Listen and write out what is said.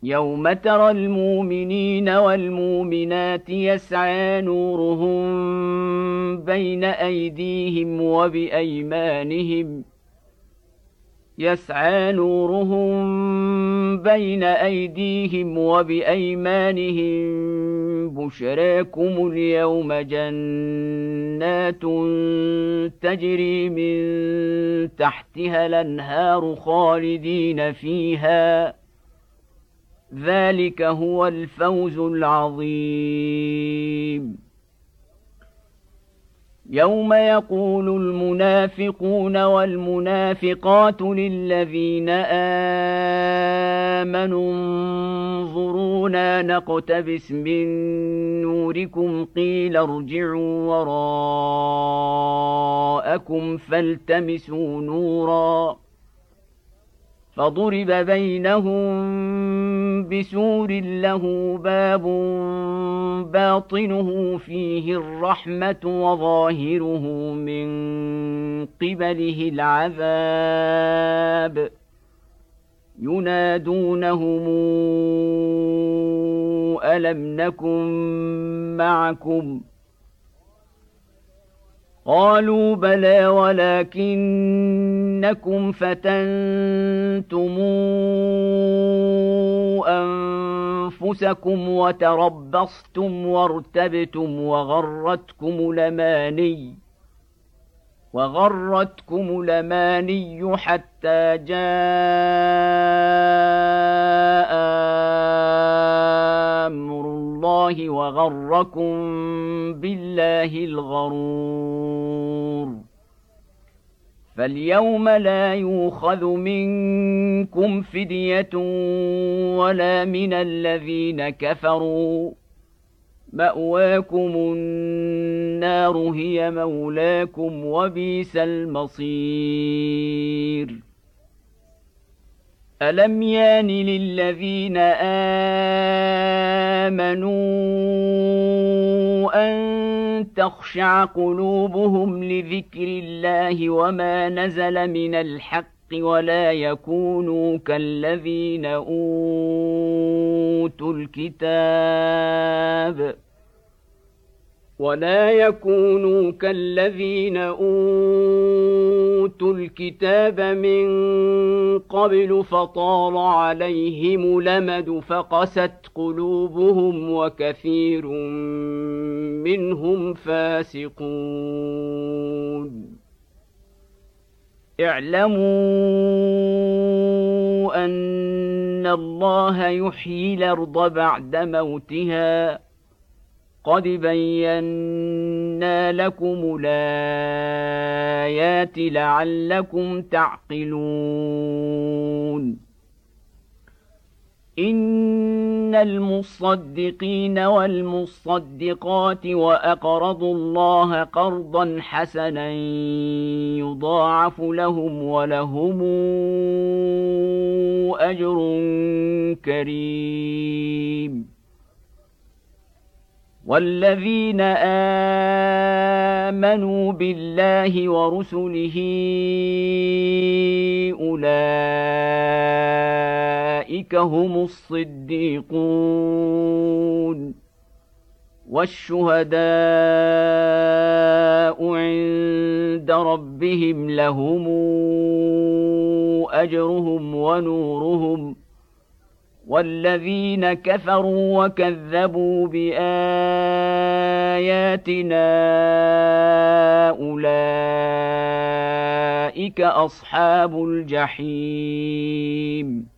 يوم ترى المؤمنين والمؤمنات يسعى نورهم بين أيديهم وبأيمانهم بشراكم اليوم جنات تجري من تحتها الأنهار خالدين فيها ذلك هو الفوز العظيم. يوم يقول المنافقون والمنافقات للذين آمنوا انظرونا نقتبس من نوركم قيل ارجعوا وراءكم فالتمسوا نورا فضرب بينهم بسور له باب باطنه فيه الرحمة وظاهره من قبله العذاب ينادونهم ألم نكن معكم قالوا بلى ولكنكم فتنتم أنفسكم وتربصتم وارتبتم وغرتكم الأماني حتى جاء أمر الله وغركم بالله الغرور. فاليوم لا يؤخذ منكم فدية ولا من الذين كفروا مأواكم النار هي مولاكم وبئس المصير. ألم يان للذين آمنوا أن تخشع قلوبهم لذكر الله وما نزل من الحق ولا يكونوا كالذين أوتوا الكتاب من قبل فطال عليهم الأمد فقست قلوبهم وكثير منهم فاسقون. اعلموا أن الله يحيي الأرض بعد موتها قد بينا لكم الآيات لعلكم تعقلون. إن المصدقين والمصدقات وأقرضوا الله قرضا حسنا يضاعف لهم ولهم أجر كريم. والذين آمنوا بالله ورسله أولئك هم الصديقون والشهداء عند ربهم لهم أجرهم ونورهم. والذين كفروا وكذبوا بآياتنا أولئك أصحاب الجحيم.